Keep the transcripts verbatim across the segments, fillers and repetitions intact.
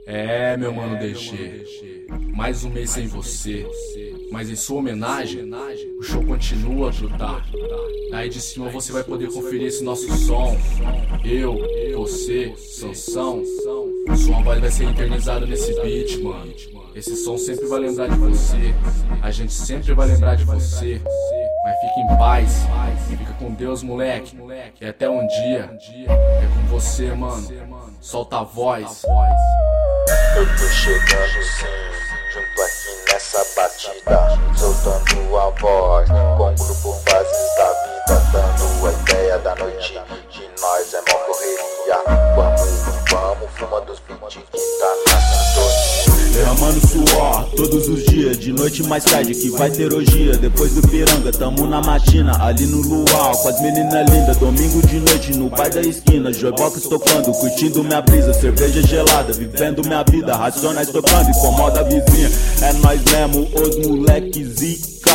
É, meu mano D G, mais um mês sem você, mas em sua homenagem, o show continua a grudar. Daí de cima você vai poder conferir esse nosso som. Eu, você, Sansão. Sua voz vai ser eternizada nesse beat, mano. Esse som sempre vai lembrar de você. A gente sempre vai lembrar de você. Mas fique em paz, fica com Deus, moleque. E até um dia, é com você, mano. Solta a voz. Eu tô chegando sim, junto aqui nessa batida, soltando a voz, com o grupo Fases da Vida, dando a ideia da noite de nós é mó correria. Vamos, vamos, fumando os beats que tá na sintonia. Derramando suor, todos os dias, de noite mais tarde que vai ter orgia. Depois do piranga, tamo na matina, ali no luau, com as meninas lindas. Domingo de noite no bar da esquina, Joybox tocando, curtindo minha brisa. Cerveja gelada, vivendo minha vida, Racionais tocando, incomoda a vizinha. É nós mesmo, os moleques zica,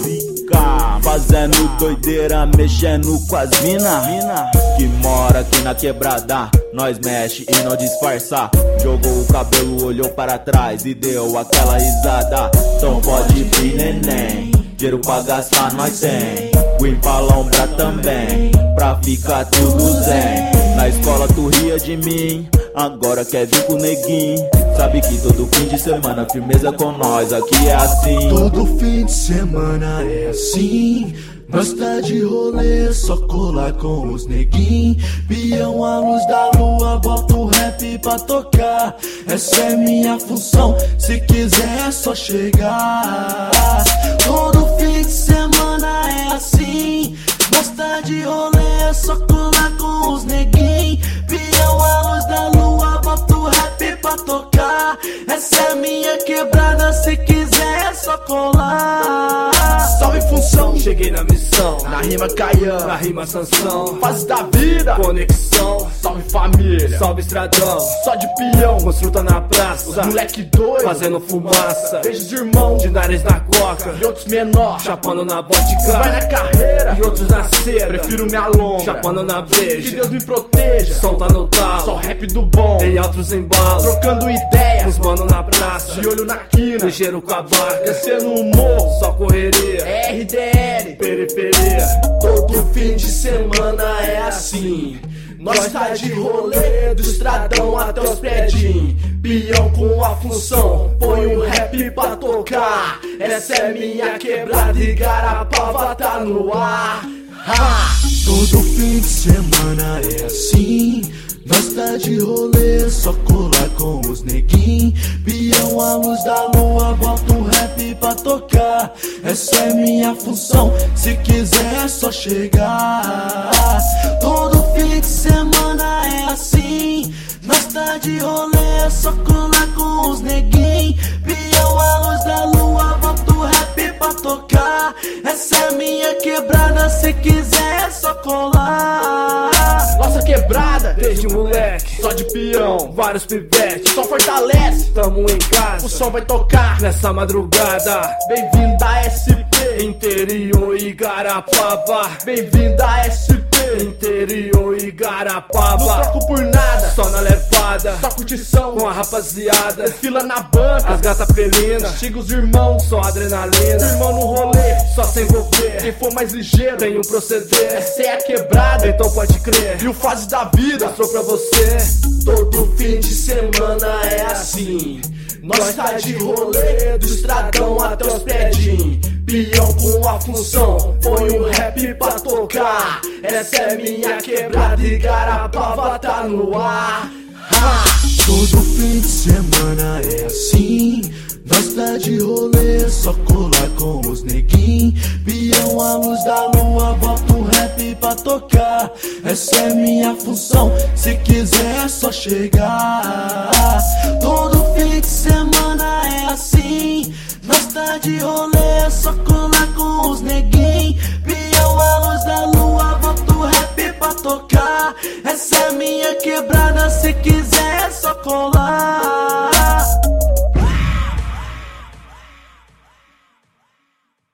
fazendo doideira, mexendo com as mina que mora aqui na quebrada. Nós mexe e não disfarça. Jogou o cabelo, olhou para trás e deu aquela risada. Então pode vir, neném, dinheiro pra gastar nós tem, Win pra lombrar também, pra ficar tudo zen. Na escola tu ria de mim, agora quer vir com o neguinho. Sabe que todo fim de semana firmeza com nós, aqui é assim. Todo fim de semana é assim. Nós tá de rolê, só colar com os neguinhos. Pião à luz da lua, bota o rap pra tocar. Essa é minha função, se quiser é só chegar. Todo fim de semana é assim. Nós tá de rolê, só colar com os neguinhos. Pião à luz da lua, bota o rap pra tocar. Essa é minha quebrada, se quiser é só colar. Salve função, cheguei na missão. Na rima Caian, na rima Sansão. Fase da vida, conexão. Salve família, salve estradão. Só de peão, construta na praça. Moleque doido, fazendo fumaça. Vejo os irmãos de nariz na coca e outros menor, chapando na vodka. Vai na carreira e outros na seda, prefiro minha longa, chapando na breja. Que Deus me proteja, som tá no talo. Só rap do bom, tem altos embalos. Trocando ideia, os mano na praça. De olho na quina, ligeiro com a barca. Descendo o morro, só correria. R D L, periferia. Todo fim de semana é assim. Nós tá de rolê, do estradão até os predinhos. Pião com a função, põe um rap pra tocar. Essa é minha quebrada e Garapava tá no ar. Ha! Todo fim de semana é assim. Nós tá de rolê, só colar com os neguinhos. Pião à luz da lua, bota um rap pra tocar. Essa é minha função, se quiser é só chegar. Todo fim de semana é assim. Nós tá de rolê, só colar com os neguinhos. Pião à luz da lua, bota o rap pra tocar. Essa é minha quebrada, se quiser é só colar. Nossa quebrada, desde moleque, só de peão, vários pivetes, só fortalece, tamo em casa, o som vai tocar nessa madrugada. Bem-vindo a S P, interior Igarapava. Bem-vindo a S P, interior Igarapava. Não troco por nada, só na levada, só curtição com a rapaziada. Desfila na banca, as gata felina, chega os irmãos, só adrenalina. Irmão no rolê, só se envolver. Quem for mais ligeiro, tem um proceder. Essa é a quebrada, então pode crer. E o Fase da Vida mostrou pra você. Todo fim de semana é assim. Nós tá de rolê, do estradão até os predinhos. Pião com a função, põe um rap pra tocar. Essa é minha quebrada e Garapava tá no ar. Ha! Todo fim de semana é assim. Nós tá de rolê, só colar com os neguinhos. Pião à luz da lua, bota um rap pra tocar. Essa é minha função, se quiser é só chegar. Todo fim de semana é assim. Nós tá de rolê, só colar com os neguinhos. Pião à luz da lua, bota o rap pra tocar. Essa é minha quebrada, se quiser é só colar.